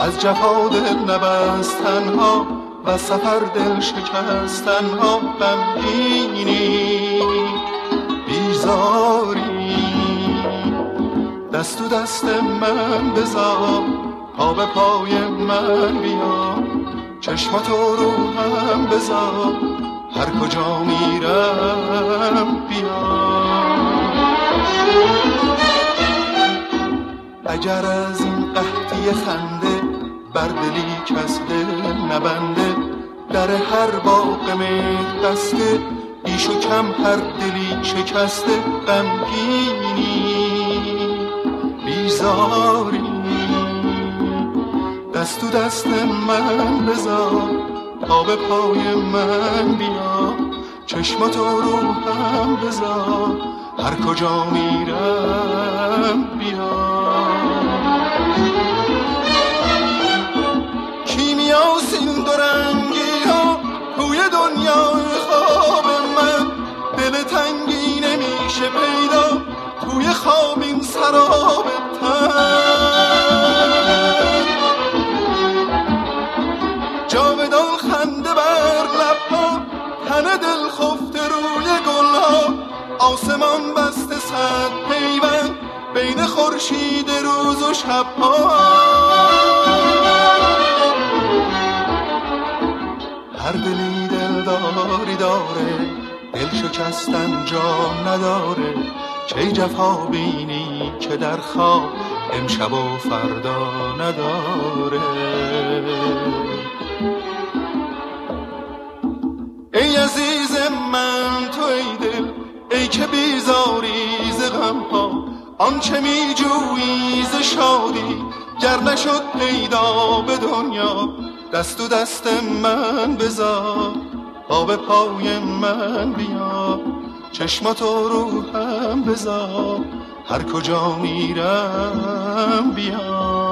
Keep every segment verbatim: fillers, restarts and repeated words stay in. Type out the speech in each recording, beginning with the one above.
از جفا دل نبستن ها و سفر دل شکستن ها غمگینی بیزاری دست و دست من بذار پا به پای من بیا چشماتو رو هم بذار هر کجا میرم بیا اگر از این قحطی خنده بر دلی کس دل نبنده در هر باغ مهر بسته بیش و کم هر دلی شکسته غمگینی بیزاری دست و دست من بذار تا به پای من بیا چشماتو رو هم بذار هر کجا میرم بیا کیمیاست این دو رنگی ها توی دنیای خواب من دل تنگی نمیشه پیدا توی خواب این سراب تن جاودان خنده بر لبها تن دل خفته روی گلها آسمان بسته صد پیوند بین خورشید روز و شبها هر دلی دلداری داره دل شکستن جا نداره چه جفا بینی که در خواب امشب و فردا نداره ای عزیز من تو ای دل ای که بیزاری ز غمها آنچه می جویی ز شادی گر نشد پیدا به دنیا دست و دست من بذار پا به پای من بیا چشماتو رو هم بذار هر کجا میرم بیا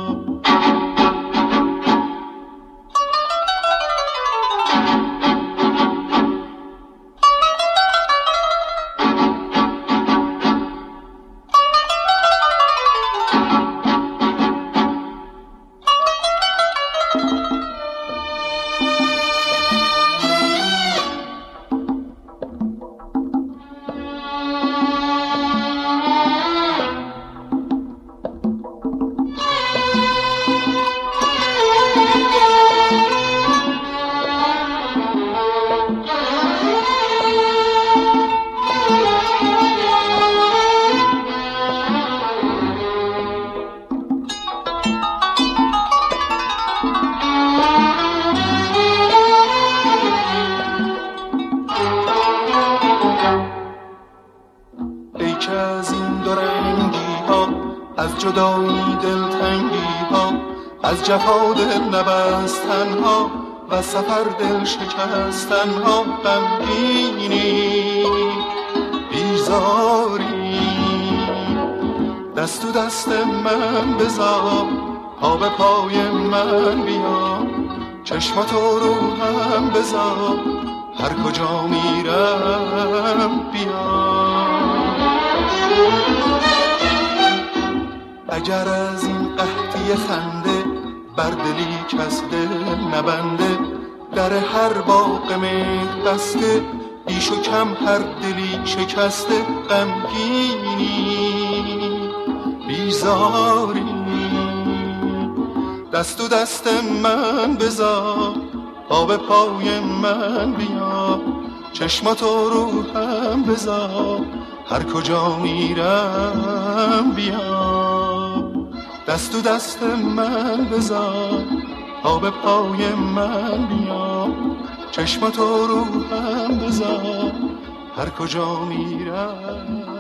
از جدایی دلتنگی ها از جفا دل نبستن ها و سفر دل شکستن ها غمگینی بیزاری دست و دست من بذار پا به پای من بیا چشماتو رو هم بذار هر کجا میرم بیا اگر از این قحطی خنده بر دلی کس دل نبنده در هر باغ مهر بسته بیش و کم هر دلی شکسته غمگینی بیزاری دست و دست من بذار پا به پای من بیا چشماتو رو هم بذار هر کجا میرم بیا دست و دست من بذار پا به پای من بیا چشماتو رو هم بذار هر کجا میرم